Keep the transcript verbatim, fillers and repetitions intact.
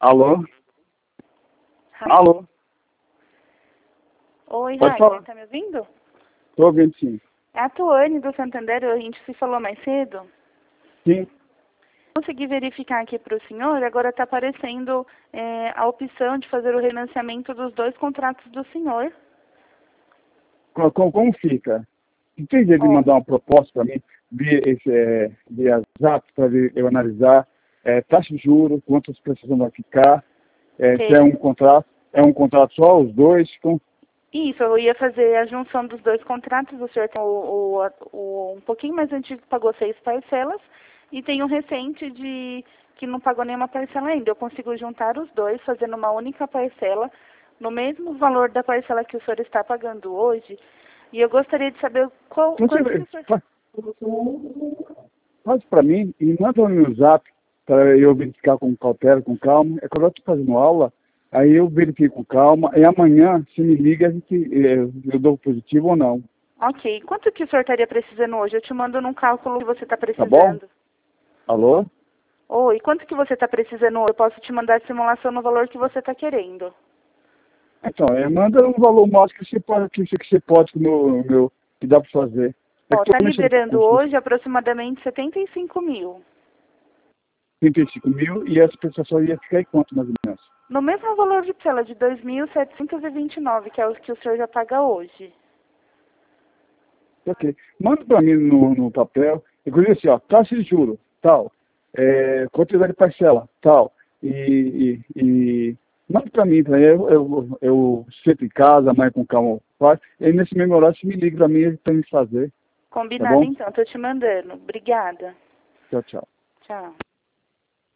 Alô? Alô? Oi, Pode falar. Rainer, tá me ouvindo? Estou ouvindo, sim. É a Tuane do Santander, a gente se falou mais cedo. Sim. Consegui verificar aqui para o senhor, agora está aparecendo é, a opção de fazer o refinanciamento dos dois contratos do senhor. Como, como, como fica? Não tem jeito de Ó, mandar uma proposta para mim, via, esse, é, via zap, para eu analisar é, taxa de juros, quantas prestações vai ficar, é, se é um tem. contrato, é um contrato só, os dois, com... Isso, eu ia fazer a junção dos dois contratos. O senhor tem o, o, o um pouquinho mais antigo que pagou seis parcelas e tem um recente de que não pagou nenhuma parcela ainda. Eu consigo juntar os dois, fazendo uma única parcela, no mesmo valor da parcela que o senhor está pagando hoje. E eu gostaria de saber qual, Então, quanto que você o senhor... faz, faz para mim e manda no meu zap para eu verificar com cautela, com calma. É quando eu estou fazendo aula, aí eu verifico com calma, e amanhã, se me liga, a gente, é, eu dou positivo ou não. Ok, quanto que o senhor estaria precisando hoje? Eu te mando num cálculo que você está Tá bom? precisando. Alô? Oi, quanto que você está precisando hoje? Eu posso te mandar a simulação no valor que você está querendo. Então, é, manda um valor máximo que você pode, que você, que você pode, que, meu, meu, que dá para fazer. É Ó, que tô tá mexendo liberando com os hoje aproximadamente setenta e cinco mil. trinta e cinco mil e essa prestação ia ficar em quanto, mais ou menos? No mesmo valor de tela, de dois mil setecentos e vinte e nove, que é o que o senhor já paga hoje. Ok. Manda para mim no, no papel, inclusive assim, ó, taxa de juros, tal, é, quantidade de parcela, tal, e, e, e manda para mim, pra eu, eu, eu sento em casa, amanhã com calma, faz, e nesse mesmo horário você me liga para mim para gente fazer, tá Combinado bom? então, tô te mandando. Obrigada. Tchau, tchau. Tchau.